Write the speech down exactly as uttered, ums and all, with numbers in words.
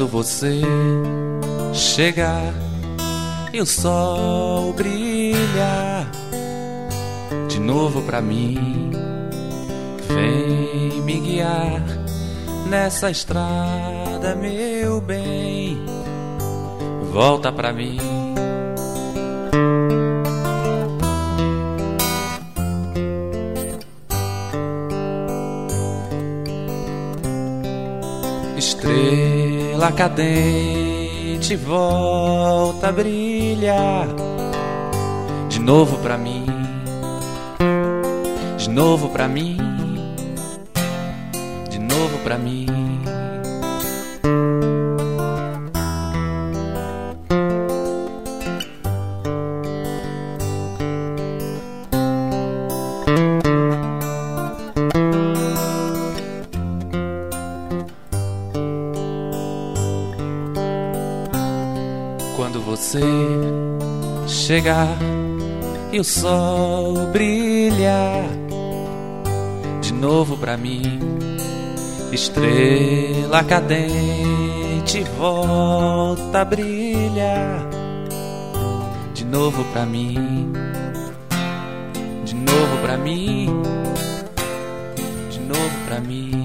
Quando você chegar e o sol brilhar de novo pra mim, vem me guiar nessa estrada, meu bem, volta pra mim. Estrela cadente, volta a brilhar de novo pra mim, de novo pra mim, de novo pra mim. Quando você chegar e o sol brilhar de novo pra mim, estrela cadente, volta a brilhar de novo pra mim, de novo pra mim, de novo pra mim.